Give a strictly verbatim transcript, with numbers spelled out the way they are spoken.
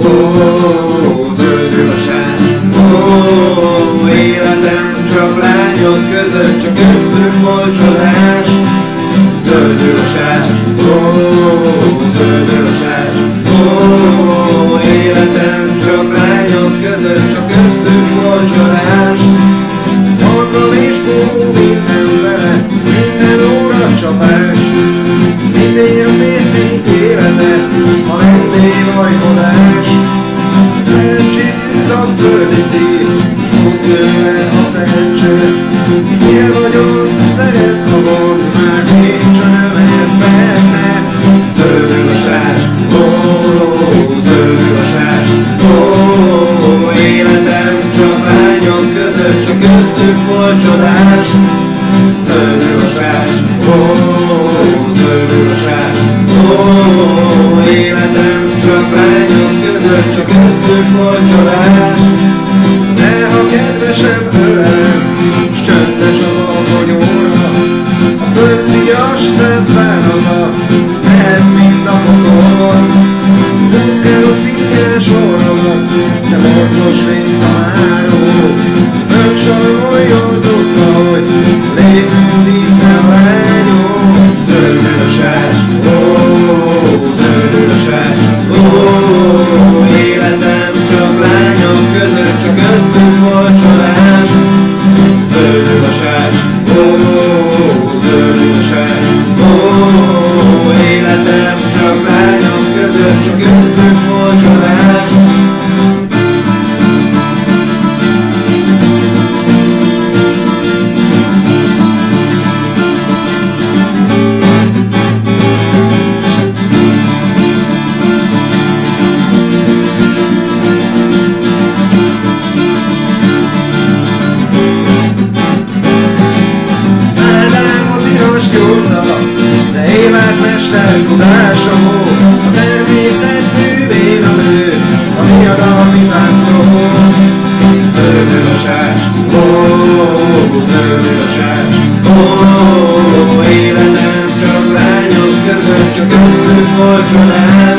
ó, zöldül a sás, ó, életem csak lányok között, csak köztük volt csodás. Zöldül a sás, ó, zöldül a sás, ó, életem csak lányok között, csak köztük volt csodás. Mondom és bú, mindenfele, minden óra csapás. Mindig a férfi élete, ha lennél majkodás. Elcsíz a földi szív, s fog tőle a szerencse. S milyen vagyok, szerezd magad, már nincs a nevet benne. Zöldül a sás, ó, zöldül a sás, ó, életem csak lányok között, csak köztük volt csodás. Zöldül a sás, ó, zöldül a sás, ó, életem csak lányok között, csak köztük volt csodás. De ha kedvesem ölelem, s csöndes a babonyóra, a földfias szezvánata, mehet mind a pokolban. Húzd el a fényes orrodat, te morcos részamáró, megsajmoljon tudta, hogy légünk díszel lányom. Zöldül a sás, ó, zöldül a sás, ó, életem csak lányok között, csak köztük volt csodás. Zöldül a sás, ó, zöldül a sás, ó, életem csak lányok között, csak köztük volt csodás. Tudása volt, a természet művén a nő, a diadalmi zászló. Zöldül a sás, ó, zöldül a sás, ó, életem csak lányok között, csak köztük volt csodás.